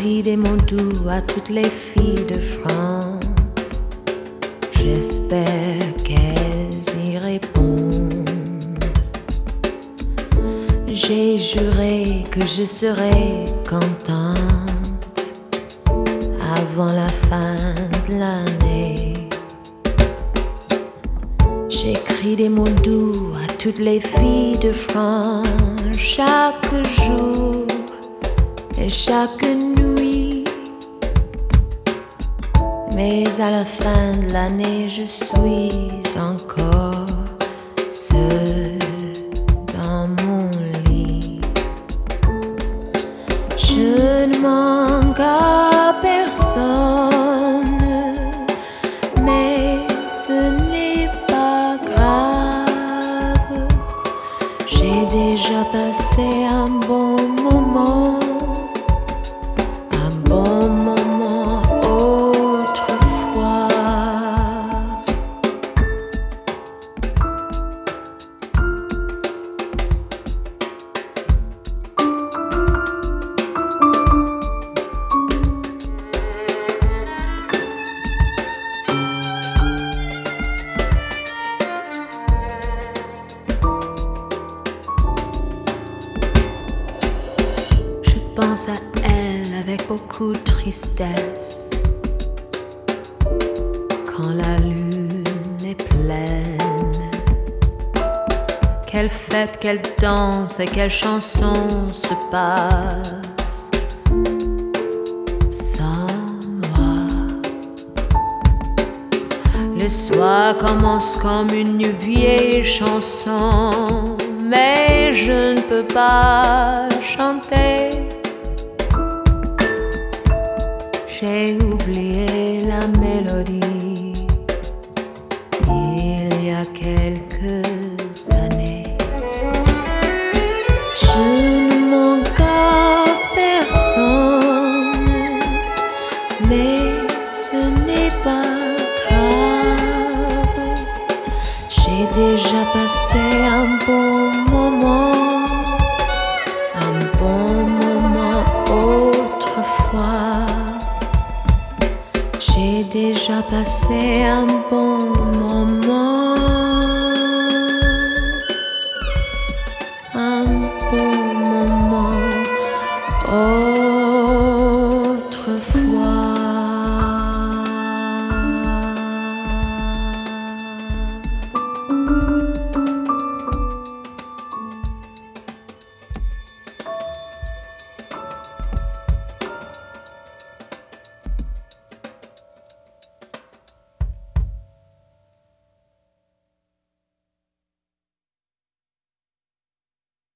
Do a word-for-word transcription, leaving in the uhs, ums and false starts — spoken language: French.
J'écris des mots doux à toutes les filles de France. J'espère qu'elles y répondent. J'ai juré que je serais contente avant la fin de l'année. J'écris des mots doux à toutes les filles de France chaque jour et chaque nuit. Mais à la fin de l'année, je suis encore seule dans mon lit. Je ne manque à personne, mais ce n'est pas grave. J'ai déjà passé un bon moment, un bon moment autrefois. Je pense à elle avec beaucoup de tristesse quand la lune est pleine. Quelle fête, quelle danse et quelle chanson se passe sans moi. Le soir commence comme une vieille chanson, mais je ne peux pas chanter. J'ai oublié la mélodie il y a quelques années. Je ne manque à personne, mais ce n'est pas grave. J'ai déjà passé un bon moment, un bon moment autrefois. J'ai déjà passé un bon moment.